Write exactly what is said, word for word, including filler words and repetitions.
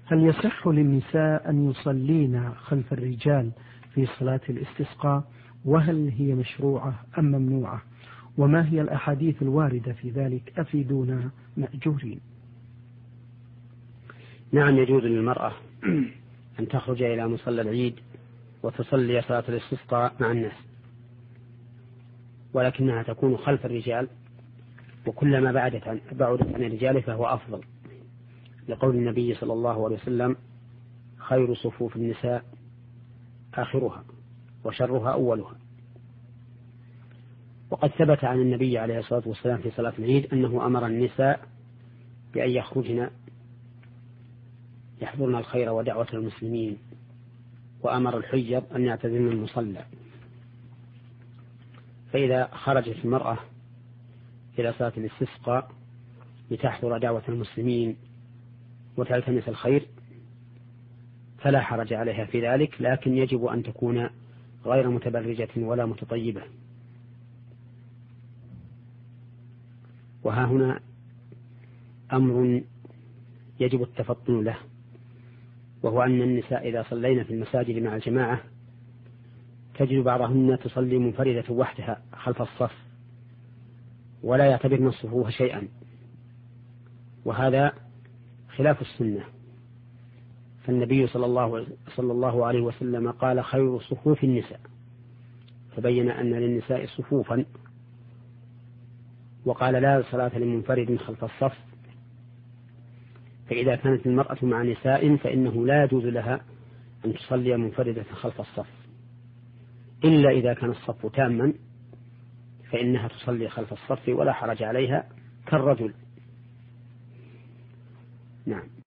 هل يصح للنساء أن يصلين خلف الرجال في صلاة الاستسقاء؟ وهل هي مشروعة أم ممنوعة؟ وما هي الأحاديث الواردة في ذلك؟ أفيدونا مأجورين. نعم، يجوز للمرأة أن تخرج إلى مصلى العيد وتصلي صلاة الاستسقاء مع الناس، ولكنها تكون خلف الرجال، وكلما بعدت عن بعدت عن الرجال فهو أفضل، لقول النبي صلى الله عليه وسلم: خير صفوف النساء آخرها وشرها أولها. وقد ثبت عن النبي عليه الصلاة والسلام في صلاة العيد أنه أمر النساء بأن يخرجن يحضرن الخير ودعوة المسلمين، وأمر الحجر أن يعتزلن المصلى. فإذا خرجت المرأة إلى صلاة الاستسقاء لتحضر دعوة المسلمين وتلتمس الخير فلا حرج عليها في ذلك، لكن يجب أن تكون غير متبرجة ولا متطيبة. وها هنا أمر يجب التفطن له، وهو أن النساء إذا صلينا في المساجد مع الجماعة تجد بعضهن تصلي منفردة وحدها خلف الصف ولا يعتبرن الصفوف شيئا، وهذا خلاف السنة. فالنبي صلى الله, صلى الله عليه وسلم قال: خير صفوف النساء، فبين أن للنساء صفوفا، وقال: لا صلاة لمنفرد خلف الصف. فإذا كانت المرأة مع نساء فإنه لا يجوز لها أن تصلي منفردة خلف الصف، إلا إذا كان الصف تاما فإنها تصلي خلف الصف ولا حرج عليها كالرجل. نعم.